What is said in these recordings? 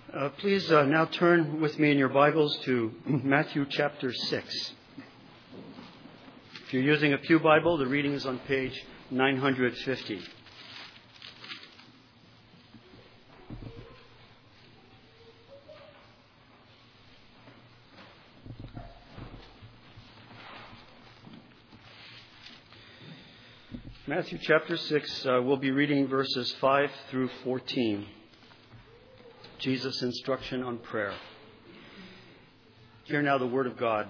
Please now turn with me in your Bibles to Matthew chapter 6. If you're using a Pew Bible, the reading is on page 950. Matthew chapter 6, we'll be reading verses 5 through 14. Jesus' instruction on prayer. Hear now the word of God.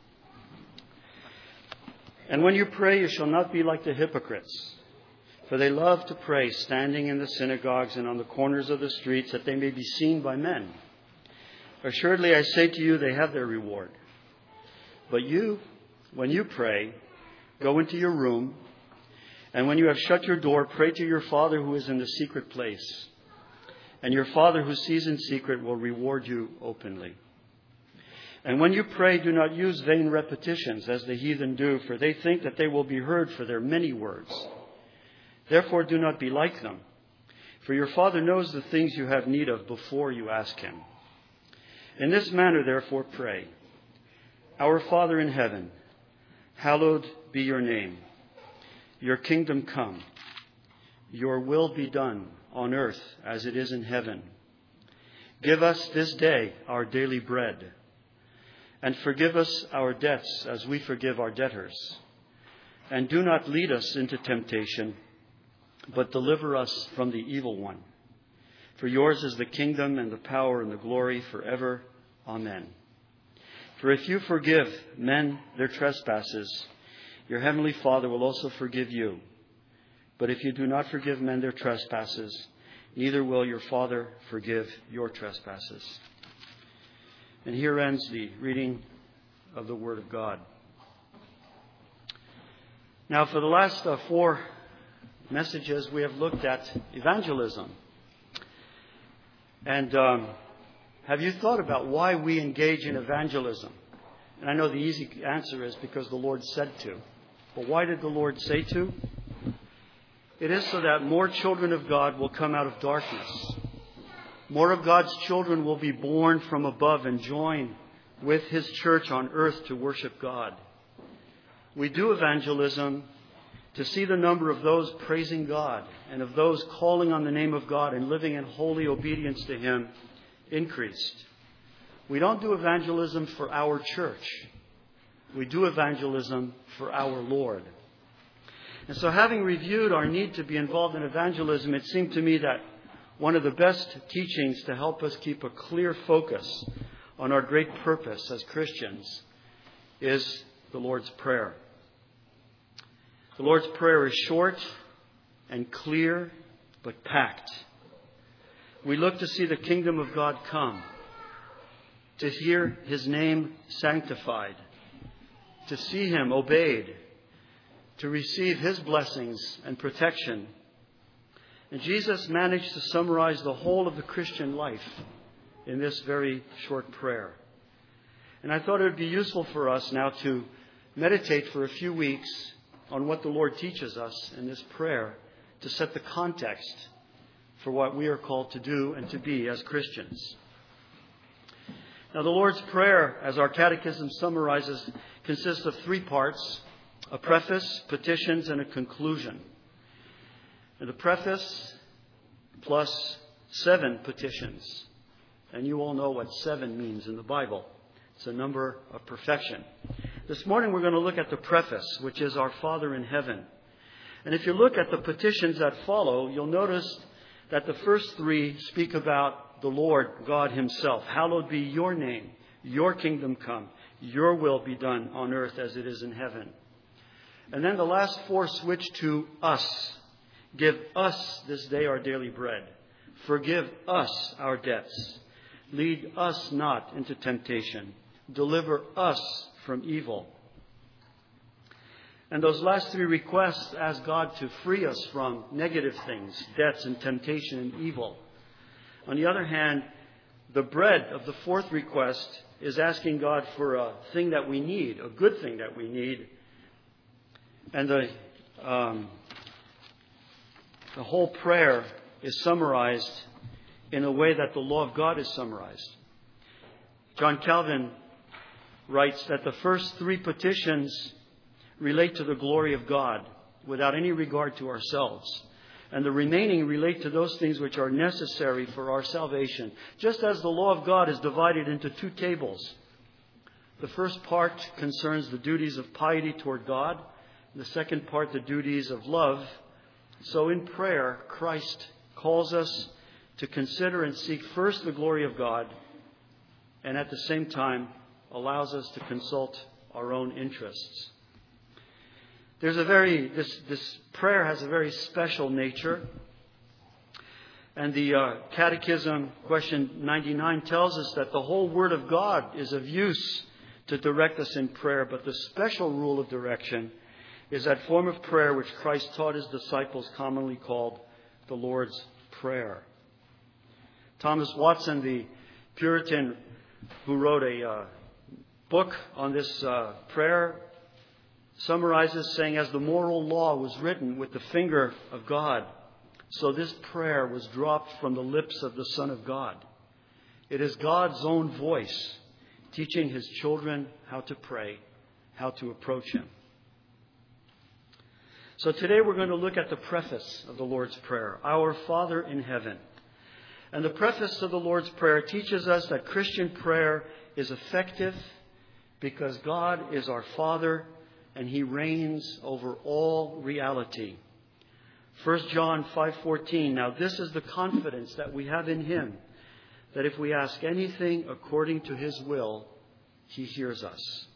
And when you pray, you shall not be like the hypocrites, for they love to pray standing in the synagogues and on the corners of the streets, that they may be seen by men. Assuredly, I say to you, they have their reward. But you, when you pray, go into your room, and when you have shut your door, pray to your Father who is in the secret place. And your Father who sees in secret will reward you openly. And when you pray, do not use vain repetitions as the heathen do, for they think that they will be heard for their many words. Therefore, do not be like them, for your Father knows the things you have need of before you ask Him. In this manner, therefore, pray. Our Father in heaven, hallowed be your name. Your kingdom come. Your will be done on earth as it is in heaven. Give us this day our daily bread, and forgive us our debts as we forgive our debtors. And do not lead us into temptation, but deliver us from the evil one. For yours is the kingdom and the power and the glory forever. Amen. For if you forgive men their trespasses, your heavenly Father will also forgive you. But if you do not forgive men their trespasses, neither will your Father forgive your trespasses. And here ends the reading of the Word of God. Now, for the last 4 messages, we have looked at evangelism. And have you thought about why we engage in evangelism? And I know the easy answer is because the Lord said to. But why did the Lord say to? It is so that more children of God will come out of darkness. More of God's children will be born from above and join with His church on earth to worship God. We do evangelism to see the number of those praising God and of those calling on the name of God and living in holy obedience to Him increased. We don't do evangelism for our church. We do evangelism for our Lord. And so, having reviewed our need to be involved in evangelism, it seemed to me that one of the best teachings to help us keep a clear focus on our great purpose as Christians is the Lord's Prayer. The Lord's Prayer is short and clear, but packed. We look to see the kingdom of God come, to hear His name sanctified, to see Him obeyed, to receive His blessings and protection. And Jesus managed to summarize the whole of the Christian life in this very short prayer. And I thought it would be useful for us now to meditate for a few weeks on what the Lord teaches us in this prayer to set the context for what we are called to do and to be as Christians. Now, the Lord's Prayer, as our catechism summarizes, consists of 3 parts: a preface, petitions, and a conclusion. And the preface plus 7 petitions. And you all know what 7 means in the Bible. It's a number of perfection. This morning we're going to look at the preface, which is our Father in heaven. And if you look at the petitions that follow, you'll notice that the first 3 speak about the Lord God Himself. Hallowed be your name, your kingdom come, your will be done on earth as it is in heaven. And then the last 4 switch to us. Give us this day our daily bread. Forgive us our debts. Lead us not into temptation. Deliver us from evil. And those last 3 requests ask God to free us from negative things, debts and temptation and evil. On the other hand, the bread of the 4th request is asking God for a thing that we need, a good thing that we need. And the whole prayer is summarized in a way that the law of God is summarized. John Calvin writes that the first three petitions relate to the glory of God without any regard to ourselves. And the remaining relate to those things which are necessary for our salvation. Just as the law of God is divided into two tables. The first part concerns the duties of piety toward God. The second part, the duties of love. So in prayer, Christ calls us to consider and seek first the glory of God, and at the same time allows us to consult our own interests. This prayer has a very special nature. And the Catechism, question 99, tells us that the whole Word of God is of use to direct us in prayer. But the special rule of direction is that form of prayer which Christ taught His disciples, commonly called the Lord's Prayer. Thomas Watson, the Puritan who wrote a book on this prayer, summarizes saying, as the moral law was written with the finger of God, so this prayer was dropped from the lips of the Son of God. It is God's own voice teaching His children how to pray, how to approach Him. So today we're going to look at the preface of the Lord's Prayer, Our Father in Heaven. And the preface to the Lord's Prayer teaches us that Christian prayer is effective because God is our Father and He reigns over all reality. 1 John 5:14. Now this is the confidence that we have in Him, that if we ask anything according to His will, He hears us.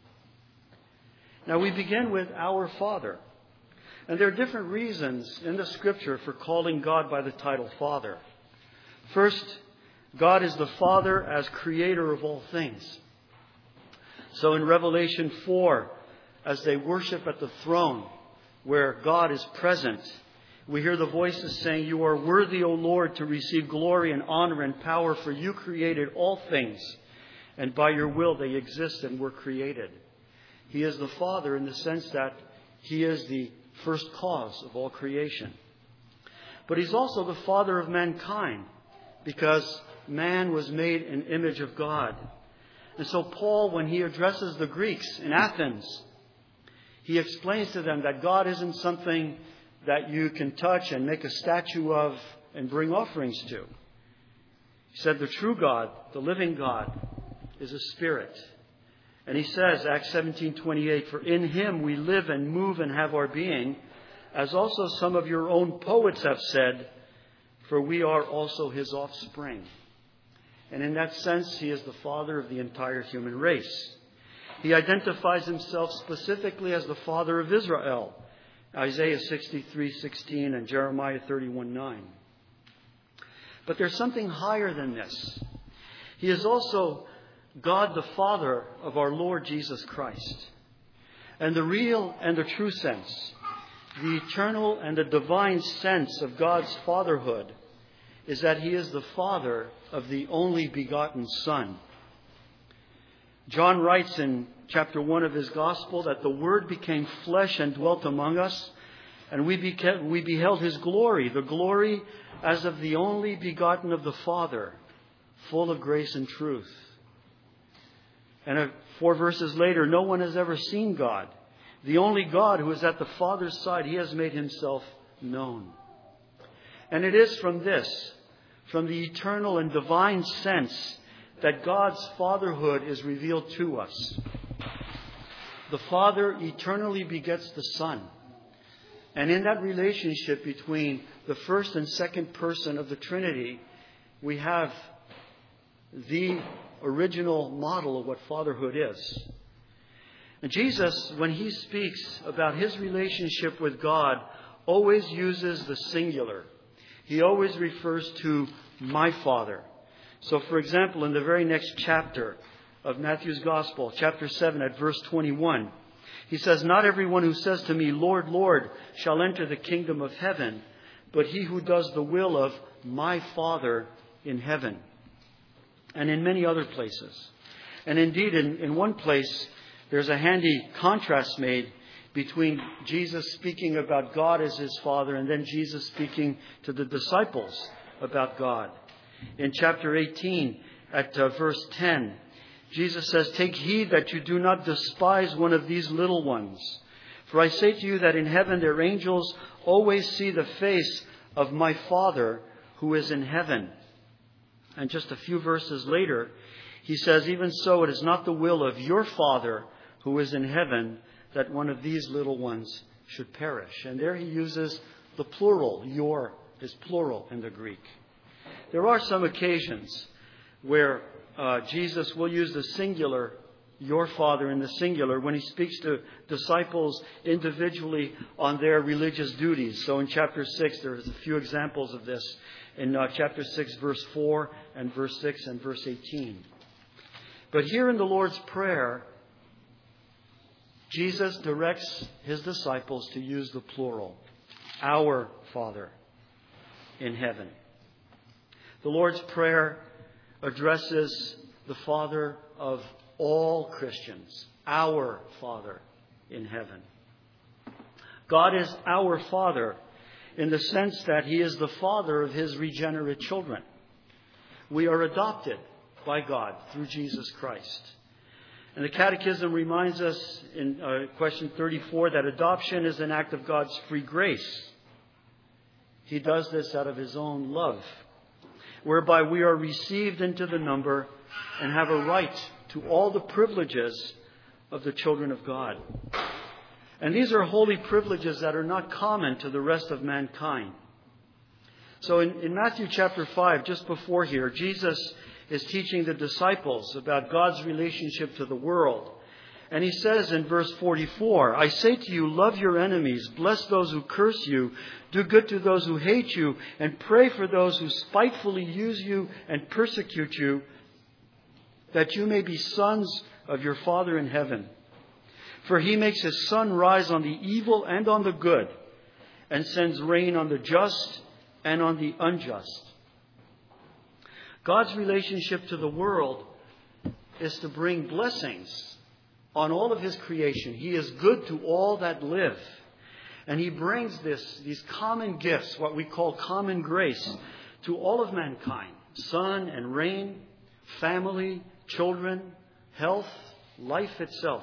Now we begin with Our Father. And there are different reasons in the Scripture for calling God by the title Father. First, God is the Father as creator of all things. So in Revelation 4, as they worship at the throne where God is present, we hear the voices saying, You are worthy, O Lord, to receive glory and honor and power, for You created all things, and by Your will they exist and were created. He is the Father in the sense that He is the first cause of all creation. But He's also the Father of mankind, because man was made in image of God. And so Paul, when he addresses the Greeks in Athens, he explains to them that God isn't something that you can touch and make a statue of and bring offerings to. He said the true God, the living God, is a spirit. And he says, Acts 17:28, For in Him we live and move and have our being, as also some of your own poets have said, for we are also His offspring. And in that sense, He is the Father of the entire human race. He identifies Himself specifically as the Father of Israel, Isaiah 63:16 and Jeremiah 31:9. But there's something higher than this. He is also God the Father of our Lord Jesus Christ. And the real and the true sense, the eternal and the divine sense of God's fatherhood, is that He is the Father of the only begotten Son. John writes in chapter 1 of his Gospel that the Word became flesh and dwelt among us, and we beheld His glory, the glory as of the only begotten of the Father, full of grace and truth. And 4 verses later, no one has ever seen God. The only God who is at the Father's side, He has made Himself known. And it is from this, from the eternal and divine sense, that God's fatherhood is revealed to us. The Father eternally begets the Son. And in that relationship between the first and second person of the Trinity, we have the original model of what fatherhood is. And Jesus, when He speaks about His relationship with God, always uses the singular. He always refers to my Father. So, for example, in the very next chapter of Matthew's Gospel, chapter 7 at verse 21, He says, Not everyone who says to me, Lord, Lord, shall enter the kingdom of heaven, but he who does the will of my Father in heaven. And in many other places. And indeed, in one place, there's a handy contrast made between Jesus speaking about God as His Father and then Jesus speaking to the disciples about God. In chapter 18 at verse 10, Jesus says, "Take heed that you do not despise one of these little ones. For I say to you that in heaven their angels always see the face of my Father who is in heaven." And just a few verses later, he says, "Even so, it is not the will of your Father who is in heaven that one of these little ones should perish." And there he uses the plural. Your is plural in the Greek. There are some occasions where Jesus will use the singular, your Father, in the singular when he speaks to disciples individually on their religious duties. So in chapter 6, there's a few examples of this. In chapter 6, verse 4 and verse 6 and verse 18. But here in the Lord's Prayer, Jesus directs his disciples to use the plural. Our Father in heaven. The Lord's Prayer addresses the Father of all Christians. Our Father in heaven. God is our Father in the sense that he is the Father of his regenerate children. We are adopted by God through Jesus Christ. And the Catechism reminds us in question 34 that adoption is an act of God's free grace. He does this out of his own love, whereby we are received into the number and have a right to all the privileges of the children of God. And these are holy privileges that are not common to the rest of mankind. So in Matthew chapter 5, just before here, Jesus is teaching the disciples about God's relationship to the world. And he says in verse 44, "I say to you, love your enemies, bless those who curse you, do good to those who hate you, and pray for those who spitefully use you and persecute you, that you may be sons of your Father in heaven. For he makes his sun rise on the evil and on the good, and sends rain on the just and on the unjust." God's relationship to the world is to bring blessings on all of his creation. He is good to all that live. And he brings these common gifts, what we call common grace, to all of mankind. Sun and rain, family, children, health, life itself.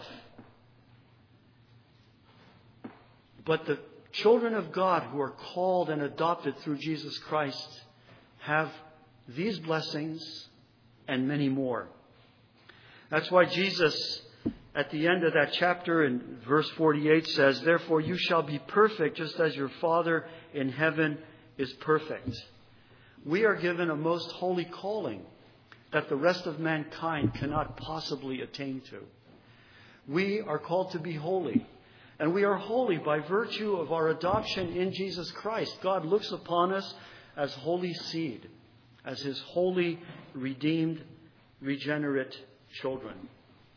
But the children of God who are called and adopted through Jesus Christ have these blessings and many more. That's why Jesus, at the end of that chapter in verse 48 says, "Therefore you shall be perfect just as your Father in heaven is perfect." We are given a most holy calling that the rest of mankind cannot possibly attain to. We are called to be holy. And we are holy by virtue of our adoption in Jesus Christ. God looks upon us as holy seed, as his holy, redeemed, regenerate children.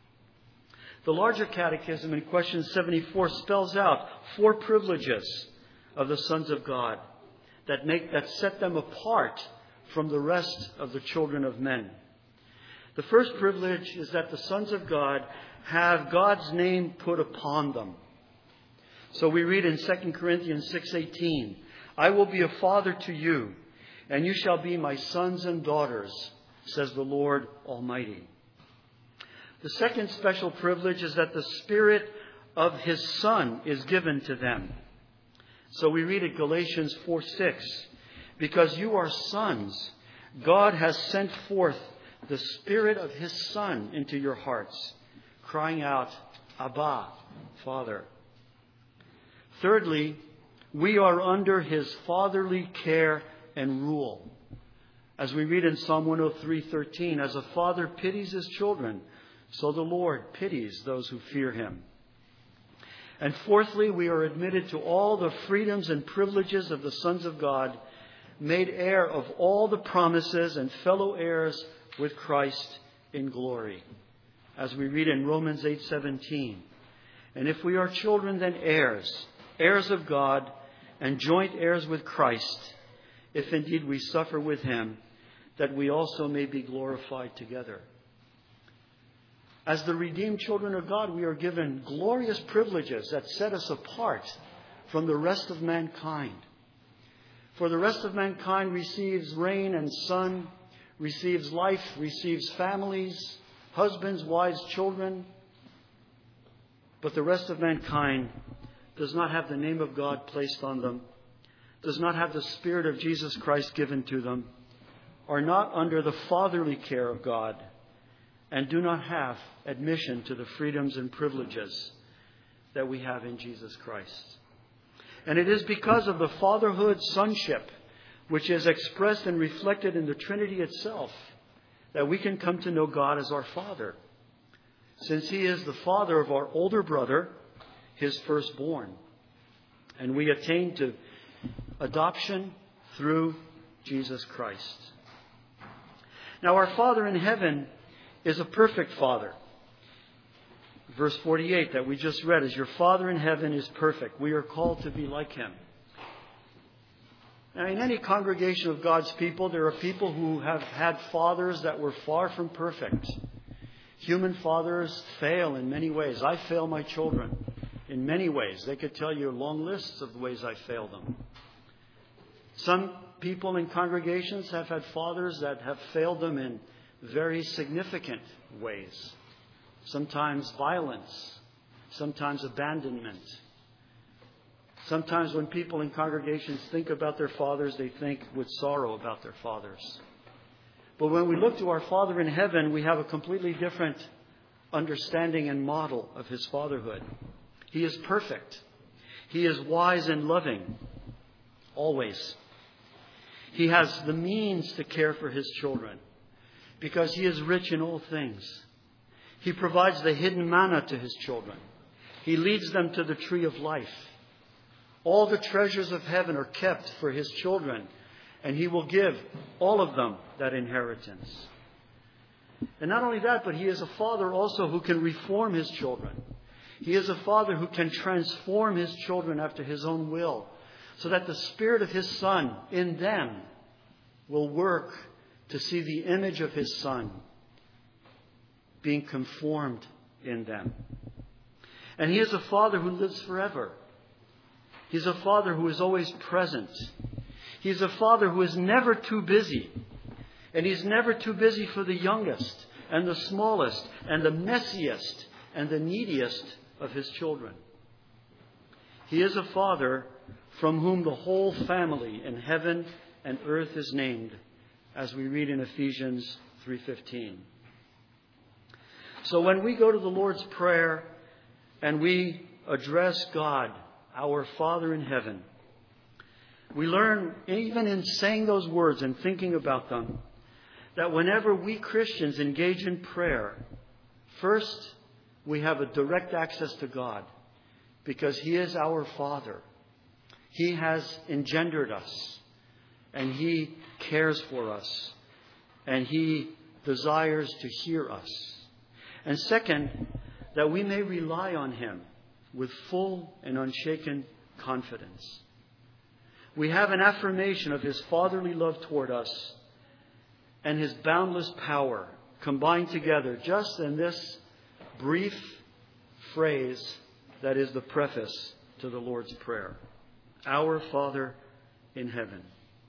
The larger catechism in question 74 spells out 4 privileges of the sons of God that set them apart from the rest of the children of men. The first privilege is that the sons of God have God's name put upon them. So we read in 2 Corinthians 6:18, "I will be a father to you, and you shall be my sons and daughters, says the Lord Almighty." The second special privilege is that the Spirit of his Son is given to them. So we read at Galatians 4:6, "Because you are sons, God has sent forth the Spirit of his Son into your hearts, crying out, Abba, Father." Thirdly, we are under his fatherly care and rule. As we read in Psalm 103:13, "As a father pities his children, so the Lord pities those who fear him." And fourthly, we are admitted to all the freedoms and privileges of the sons of God, made heir of all the promises and fellow heirs with Christ in glory. As we read in Romans 8:17, "And if we are children, then heirs, heirs of God, and joint heirs with Christ, if indeed we suffer with him, that we also may be glorified together." As the redeemed children of God, we are given glorious privileges that set us apart from the rest of mankind. For the rest of mankind receives rain and sun receives life, receives families, husbands, wives, children. But the rest of mankind does not have the name of God placed on them, does not have the Spirit of Jesus Christ given to them, are not under the fatherly care of God, and do not have admission to the freedoms and privileges that we have in Jesus Christ. And it is because of the fatherhood sonship, which is expressed and reflected in the Trinity itself, that we can come to know God as our Father, since He is the Father of our older brother, His firstborn. And we attain to adoption through Jesus Christ. Now, our Father in heaven is a perfect Father. Verse 48 that we just read is, your Father in heaven is perfect. We are called to be like Him. Now, in any congregation of God's people, there are people who have had fathers that were far from perfect. Human fathers fail in many ways. I fail my children in many ways. They could tell you long lists of ways I fail them. Some people in congregations have had fathers that have failed them in very significant ways. Sometimes violence, sometimes abandonment. Sometimes when people in congregations think about their fathers, they think with sorrow about their fathers. But when we look to our Father in heaven, we have a completely different understanding and model of His fatherhood. He is perfect. He is wise and loving, always. He has the means to care for His children because He is rich in all things. He provides the hidden manna to His children. He leads them to the tree of life. All the treasures of heaven are kept for His children, and He will give all of them that inheritance. And not only that, but He is a Father also who can reform His children. He is a Father who can transform His children after His own will, so that the Spirit of His Son in them will work to see the image of His Son being conformed in them. And He is a Father who lives forever. He's a Father who is always present. He's a Father who is never too busy. And He's never too busy for the youngest and the smallest and the messiest and the neediest of His children. He is a Father from whom the whole family in heaven and earth is named, as we read in Ephesians 3:15. So when we go to the Lord's Prayer and we address God, our Father in heaven, we learn, even in saying those words and thinking about them, that whenever we Christians engage in prayer, first, we have a direct access to God because He is our Father. He has engendered us, and He cares for us, and He desires to hear us. And second, that we may rely on Him with full and unshaken confidence. We have an affirmation of His fatherly love toward us and His boundless power combined together just in this brief phrase that is the preface to the Lord's Prayer. Our Father in heaven.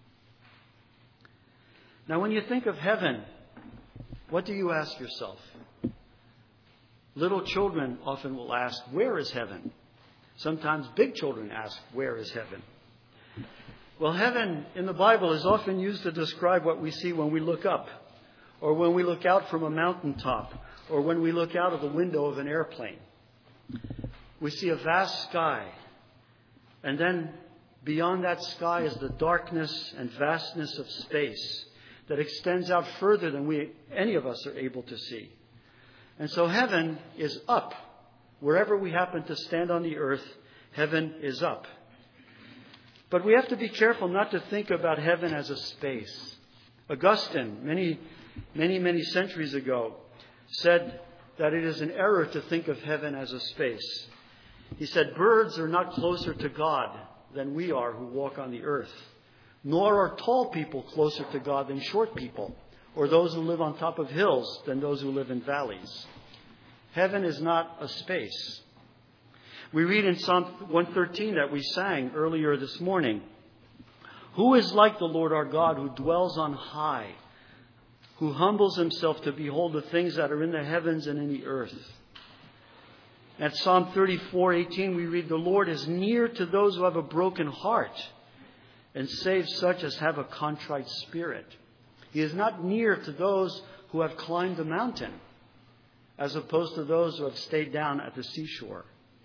Now, when you think of heaven, what do you ask yourself? Little children often will ask, where is heaven? Sometimes big children ask, where is heaven? Well, heaven in the Bible is often used to describe what we see when we look up, or when we look out from a mountaintop, or when we look out of the window of an airplane. We see a vast sky, and then beyond that sky is the darkness and vastness of space that extends out further than any of us are able to see. And so heaven is up. Wherever we happen to stand on the earth, heaven is up. But we have to be careful not to think about heaven as a space. Augustine, many centuries ago, said that it is an error to think of heaven as a space. He said, birds are not closer to God than we are who walk on the earth, nor are tall people closer to God than short people, or those who live on top of hills than those who live in valleys. Heaven is not a space. We read in Psalm 113 that we sang earlier this morning, who is like the Lord our God who dwells on high, who humbles himself to behold the things that are in the heavens and in the earth. At Psalm 34:18 we read, the Lord is near to those who have a broken heart and saves such as have a contrite spirit. He is not near to those who have climbed the mountain, as opposed to those who have stayed down at the seashore.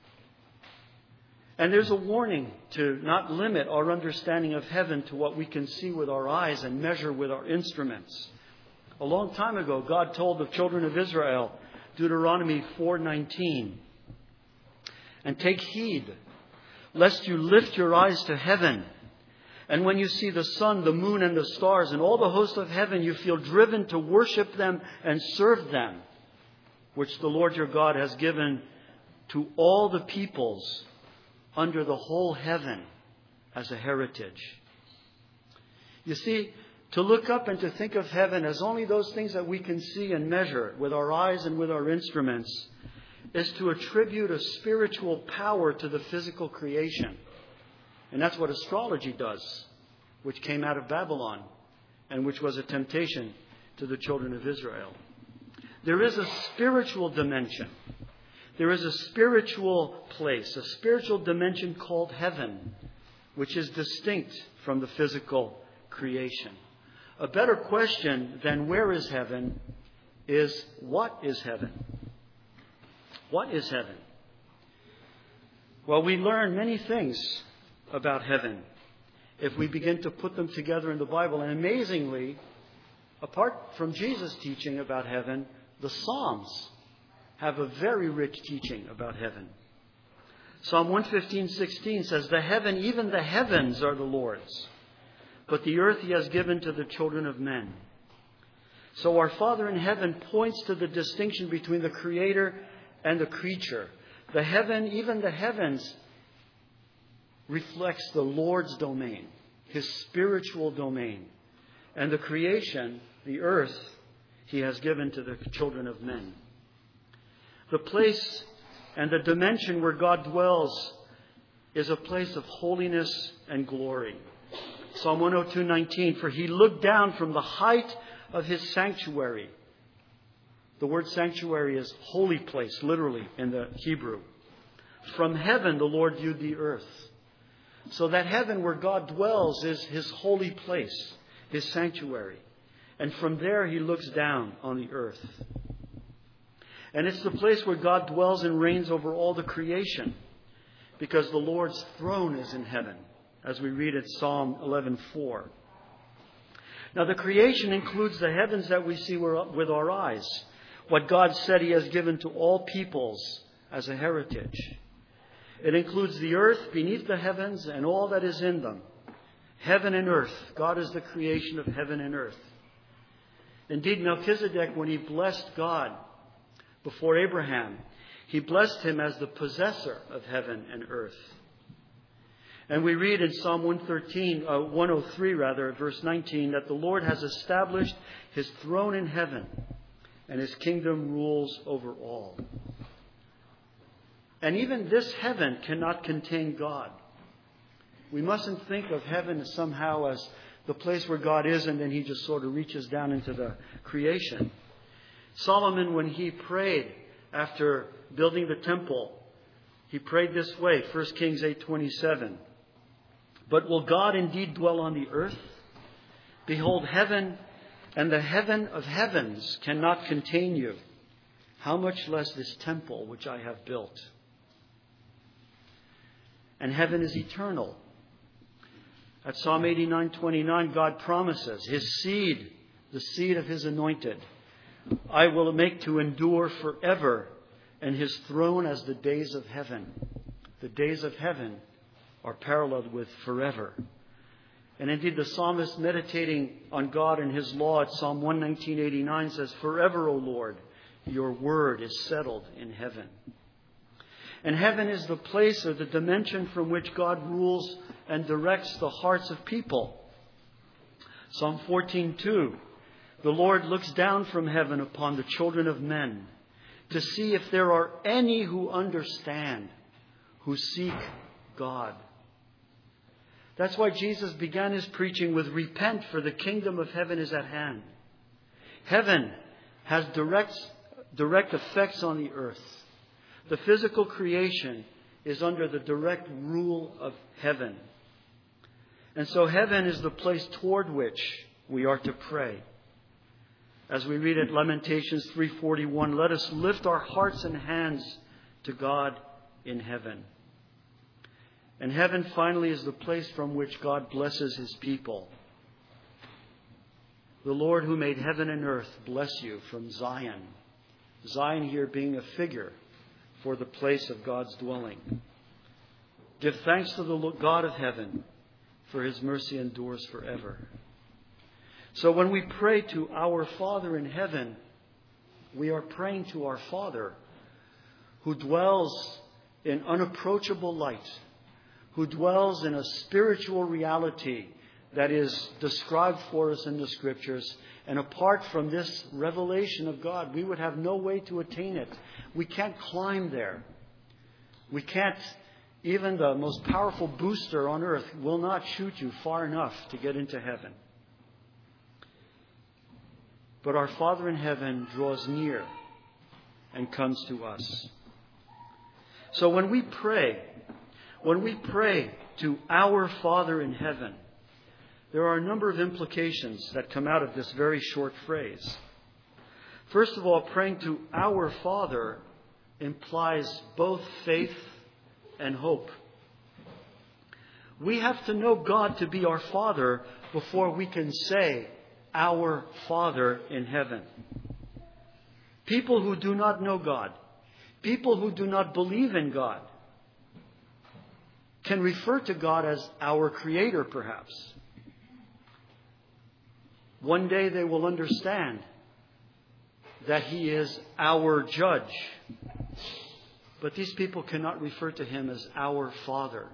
And there's a warning to not limit our understanding of heaven to what we can see with our eyes and measure with our instruments. A long time ago, God told the children of Israel, Deuteronomy 4:19, and take heed, lest you lift your eyes to heaven, and when you see the sun, the moon, and the stars, and all the hosts of heaven, you feel driven to worship them and serve them, which the Lord your God has given to all the peoples under the whole heaven as a heritage. You see, to look up and to think of heaven as only those things that we can see and measure with our eyes and with our instruments is to attribute a spiritual power to the physical creation. And that's what astrology does, which came out of Babylon and which was a temptation to the children of Israel. There is a spiritual dimension. There is a spiritual place, a spiritual dimension called heaven, which is distinct from the physical creation. A better question than where is heaven is what is heaven? What is heaven? Well, we learn many things about heaven if we begin to put them together in the Bible. And amazingly, apart from Jesus' teaching about heaven, the Psalms have a very rich teaching about heaven. Psalm 115:16 says, even the heavens are the Lord's, but the earth he has given to the children of men. So our Father in heaven points to the distinction between the Creator and the creature. The heaven, even the heavens, reflects the Lord's domain, his spiritual domain. And the creation, the earth, he has given to the children of men. The place and the dimension where God dwells is a place of holiness and glory. Psalm 102:19, for he looked down from the height of his sanctuary. The word sanctuary is holy place, literally, in the Hebrew. From heaven the Lord viewed the earth. So that heaven where God dwells is his holy place, his sanctuary. And from there he looks down on the earth. And it's the place where God dwells and reigns over all the creation, because the Lord's throne is in heaven, as we read at Psalm 11:4. Now the creation includes the heavens that we see with our eyes, what God said he has given to all peoples as a heritage. It includes the earth beneath the heavens and all that is in them. Heaven and earth. God is the creation of heaven and earth. Indeed, Melchizedek, when he blessed God before Abraham, he blessed him as the possessor of heaven and earth. And we read in Psalm 103, verse 19, that the Lord has established his throne in heaven, and his kingdom rules over all. And even this heaven cannot contain God. We mustn't think of heaven somehow as the place where God is and then he just sort of reaches down into the creation. Solomon, when he prayed after building the temple, he prayed this way, 1 Kings 8:27. But will God indeed dwell on the earth? Behold, heaven and the heaven of heavens cannot contain you. How much less this temple which I have built? And heaven is eternal. At Psalm 89:29, God promises his seed, the seed of his anointed, I will make to endure forever, and his throne as the days of heaven. The days of heaven are paralleled with forever. And indeed, the psalmist, meditating on God and his law at Psalm 119:89 says, forever, O Lord, your word is settled in heaven. And heaven is the place or the dimension from which God rules and directs the hearts of people. Psalm 14:2, the Lord looks down from heaven upon the children of men to see if there are any who understand, who seek God. That's why Jesus began his preaching with repent, for the kingdom of heaven is at hand. Heaven has direct effects on the earth. The physical creation is under the direct rule of heaven. And so heaven is the place toward which we are to pray. As we read at Lamentations 3:41, let us lift our hearts and hands to God in heaven. And heaven finally is the place from which God blesses His people. The Lord who made heaven and earth bless you from Zion. Zion here being a figure for the place of God's dwelling. Give thanks to the God of heaven, for His mercy endures forever. So when we pray to our Father in heaven, we are praying to our Father who dwells in unapproachable light, who dwells in a spiritual reality that is described for us in the Scriptures. And apart from this revelation of God, we would have no way to attain it. We can't climb there. We can't, even the most powerful booster on earth will not shoot you far enough to get into heaven. But our Father in heaven draws near and comes to us. So when we pray to our Father in heaven, there are a number of implications that come out of this very short phrase. First of all, praying to our Father implies both faith and hope. We have to know God to be our Father before we can say, our Father in heaven. People who do not know God, people who do not believe in God, can refer to God as our Creator, perhaps. One day they will understand that He is our judge. But these people cannot refer to Him as our Father.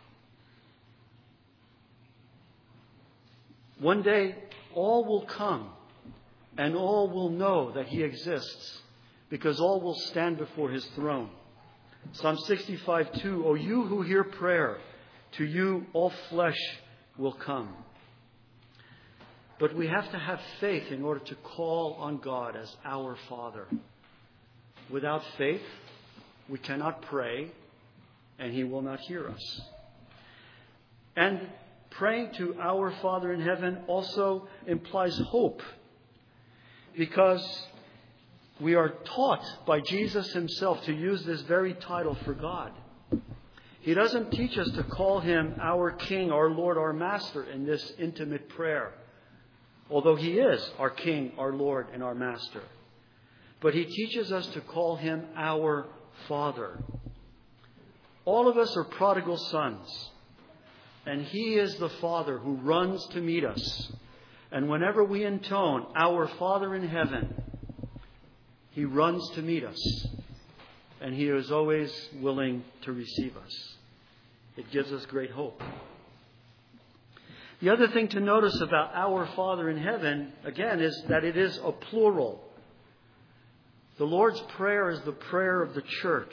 One day all will come and all will know that He exists, because all will stand before His throne. Psalm 65:2, O you who hear prayer, to you all flesh will come. But we have to have faith in order to call on God as our Father. Without faith, we cannot pray, and He will not hear us. And praying to our Father in heaven also implies hope, because we are taught by Jesus Himself to use this very title for God. He doesn't teach us to call Him our King, our Lord, our Master in this intimate prayer, although He is our King, our Lord, and our Master. But He teaches us to call Him our Father. All of us are prodigal sons, and He is the Father who runs to meet us. And whenever we intone our Father in heaven, He runs to meet us, and He is always willing to receive us. It gives us great hope. The other thing to notice about our Father in heaven, again, is that it is a plural. The Lord's Prayer is the prayer of the church.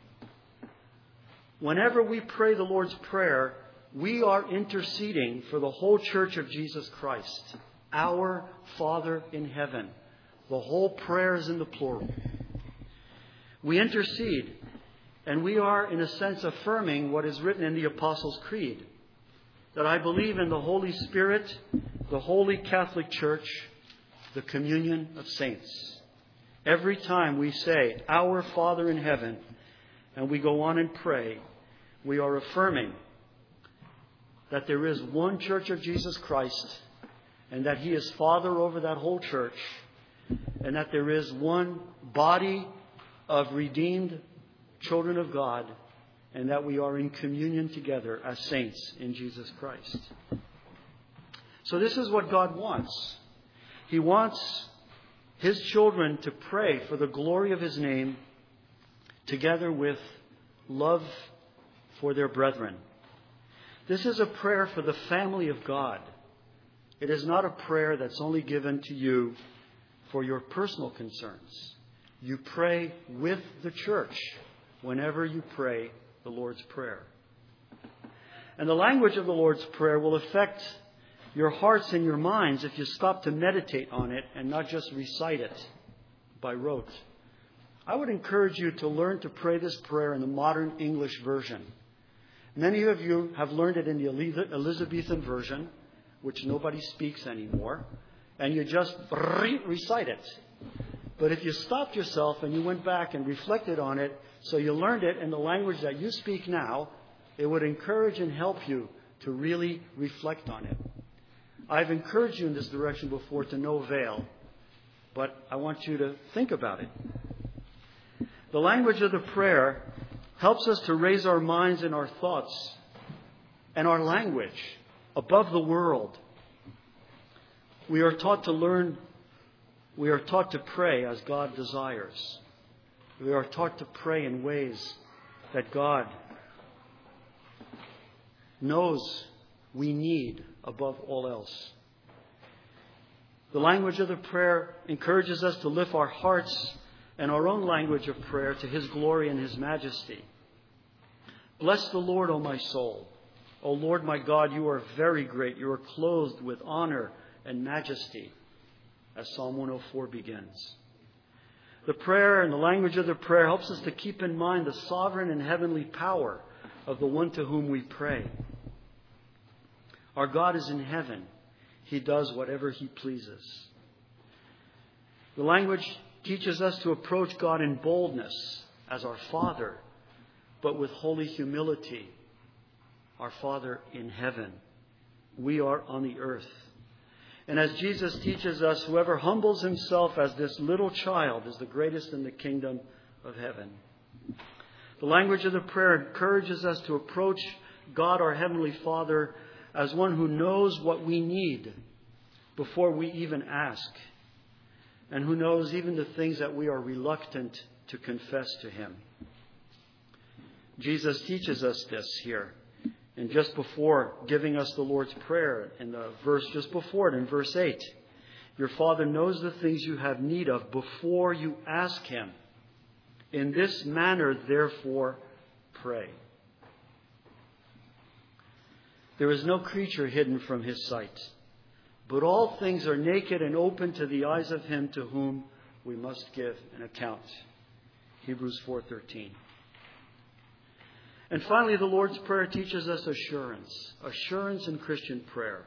Whenever we pray the Lord's Prayer, we are interceding for the whole church of Jesus Christ. Our Father in heaven. The whole prayer is in the plural. We intercede, and we are, in a sense, affirming what is written in the Apostles' Creed. That I believe in the Holy Spirit, the Holy Catholic Church, the communion of saints. Every time we say, our Father in heaven, and we go on and pray, we are affirming that there is one church of Jesus Christ, and that He is Father over that whole church, and that there is one body of redeemed children of God, and that we are in communion together as saints in Jesus Christ. So this is what God wants. He wants His children to pray for the glory of His name, together with love for their brethren. This is a prayer for the family of God. It is not a prayer that's only given to you for your personal concerns. You pray with the church whenever you pray the Lord's Prayer. And the language of the Lord's Prayer will affect your hearts and your minds if you stop to meditate on it and not just recite it by rote. I would encourage you to learn to pray this prayer in the modern English version. Many of you have learned it in the Elizabethan version, which nobody speaks anymore, and you just recite it. But if you stopped yourself and you went back and reflected on it, so you learned it in the language that you speak now, it would encourage and help you to really reflect on it. I've encouraged you in this direction before to no avail, but I want you to think about it. The language of the prayer helps us to raise our minds and our thoughts and our language above the world. We are taught to pray as God desires. We are taught to pray in ways that God knows we need above all else. The language of the prayer encourages us to lift our hearts and our own language of prayer to His glory and His majesty. Bless the Lord, O my soul. O Lord my God, you are very great. You are clothed with honor and majesty, as Psalm 104 begins. The prayer and the language of the prayer helps us to keep in mind the sovereign and heavenly power of the one to whom we pray. Our God is in heaven. He does whatever He pleases. The language teaches us to approach God in boldness as our Father, but with holy humility. Our Father in heaven. We are on the earth. And as Jesus teaches us, whoever humbles himself as this little child is the greatest in the kingdom of heaven. The language of the prayer encourages us to approach God, our Heavenly Father, as one who knows what we need before we even ask, and who knows even the things that we are reluctant to confess to Him. Jesus teaches us this here. And just before giving us the Lord's Prayer, in the verse just before it, in verse 8, your Father knows the things you have need of before you ask Him. In this manner, therefore, pray. There is no creature hidden from His sight, but all things are naked and open to the eyes of Him to whom we must give an account. Hebrews 4:13. And finally, the Lord's Prayer teaches us assurance. Assurance in Christian prayer.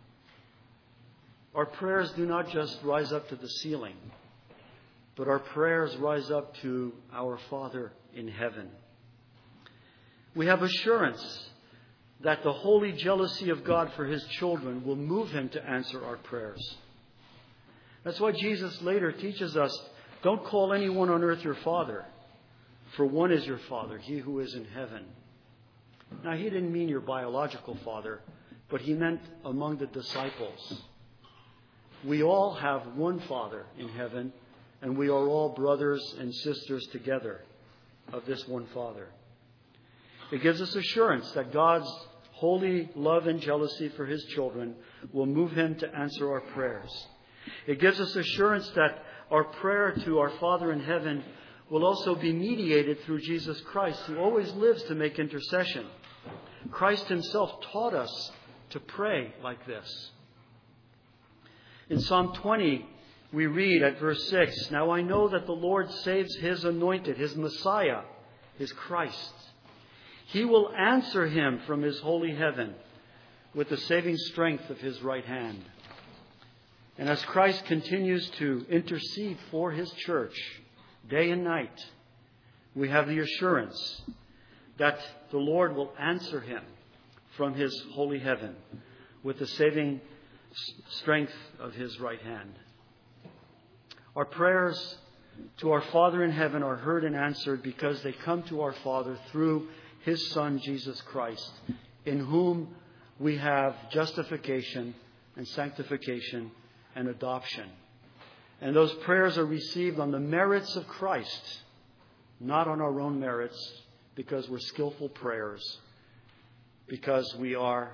Our prayers do not just rise up to the ceiling, but our prayers rise up to our Father in heaven. We have assurance that the holy jealousy of God for His children will move Him to answer our prayers. That's why Jesus later teaches us, don't call anyone on earth your father, for one is your Father, He who is in heaven. Now, He didn't mean your biological father, but He meant among the disciples. We all have one Father in heaven, and we are all brothers and sisters together of this one Father. It gives us assurance that God's holy love and jealousy for His children will move Him to answer our prayers. It gives us assurance that our prayer to our Father in heaven will also be mediated through Jesus Christ, who always lives to make intercession. Christ Himself taught us to pray like this. In Psalm 20, we read at verse 6, now I know that the Lord saves His anointed, His Messiah, His Christ. He will answer Him from His holy heaven with the saving strength of His right hand. And as Christ continues to intercede for His church, day and night, we have the assurance that the Lord will answer Him from His holy heaven with the saving strength of His right hand. Our prayers to our Father in heaven are heard and answered because they come to our Father through His Son, Jesus Christ, in whom we have justification and sanctification and adoption. And those prayers are received on the merits of Christ, not on our own merits, because we're skillful prayers, because we are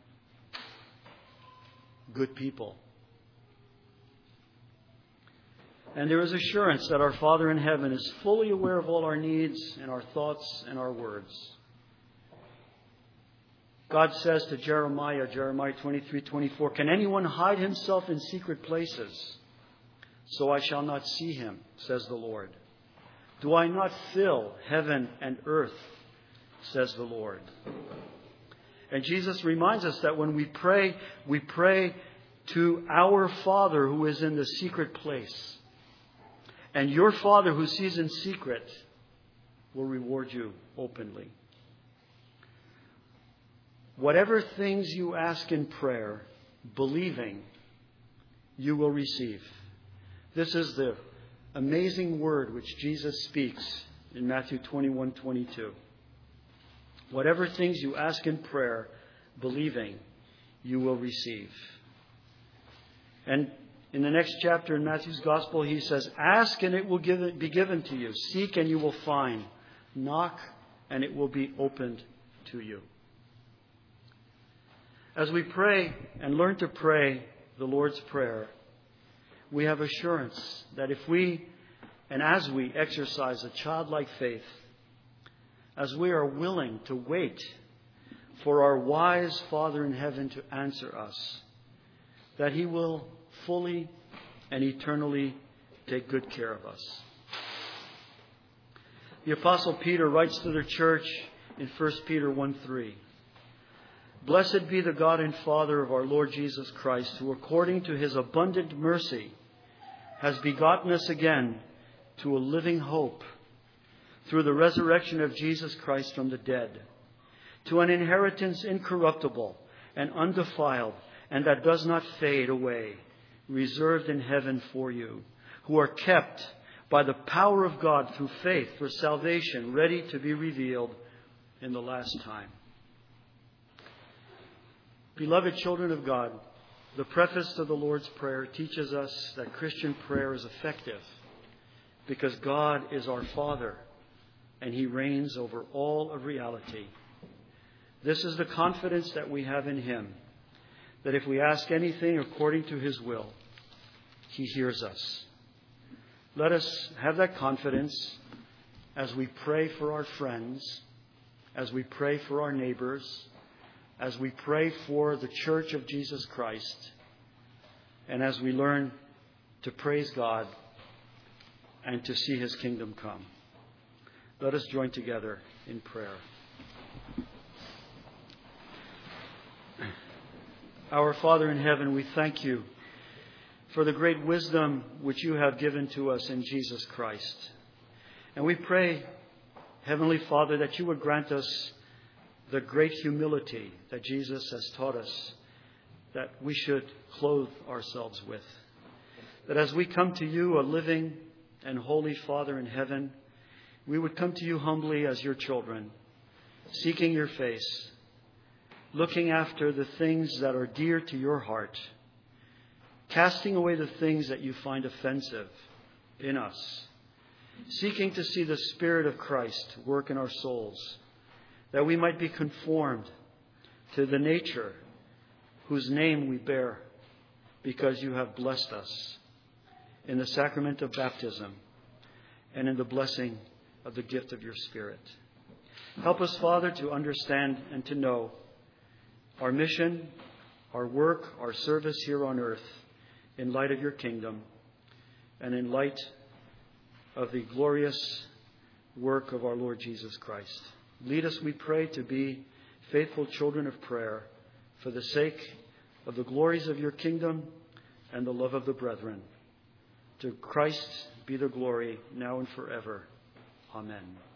good people. And there is assurance that our Father in heaven is fully aware of all our needs and our thoughts and our words. God says to Jeremiah 23:24, "Can anyone hide himself in secret places? So I shall not see him, says the Lord. Do I not fill heaven and earth, says the Lord." And Jesus reminds us that when we pray to our Father who is in the secret place. And your Father who sees in secret will reward you openly. Whatever things you ask in prayer, believing, you will receive. This is the amazing word which Jesus speaks in Matthew 21:22. Whatever things you ask in prayer, believing, you will receive. And in the next chapter in Matthew's Gospel, he says, "Ask and it will be given to you. Seek and you will find. Knock and it will be opened to you." As we pray and learn to pray the Lord's Prayer, we have assurance that if we, and as we exercise a childlike faith, as we are willing to wait for our wise Father in heaven to answer us, that He will fully and eternally take good care of us. The Apostle Peter writes to the church in 1 Peter 1:3, "Blessed be the God and Father of our Lord Jesus Christ, who according to His abundant mercy has begotten us again to a living hope through the resurrection of Jesus Christ from the dead, to an inheritance incorruptible and undefiled and that does not fade away, reserved in heaven for you, who are kept by the power of God through faith for salvation, ready to be revealed in the last time." Beloved children of God, the preface to the Lord's Prayer teaches us that Christian prayer is effective because God is our Father and He reigns over all of reality. This is the confidence that we have in Him, that if we ask anything according to His will, He hears us. Let us have that confidence as we pray for our friends, as we pray for our neighbors, as we pray for the Church of Jesus Christ, and as we learn to praise God and to see His kingdom come. Let us join together in prayer. Our Father in heaven, we thank You for the great wisdom which You have given to us in Jesus Christ. And we pray, Heavenly Father, that You would grant us the great humility that Jesus has taught us that we should clothe ourselves with. That as we come to You, a living and holy Father in heaven, we would come to You humbly as Your children, seeking Your face, looking after the things that are dear to Your heart, casting away the things that You find offensive in us, seeking to see the Spirit of Christ work in our souls, that we might be conformed to the nature whose name we bear because You have blessed us in the sacrament of baptism and in the blessing of the gift of Your Spirit. Help us, Father, to understand and to know our mission, our work, our service here on earth in light of Your kingdom and in light of the glorious work of our Lord Jesus Christ. Lead us, we pray, to be faithful children of prayer for the sake of the glories of Your kingdom and the love of the brethren. To Christ be the glory now and forever. Amen.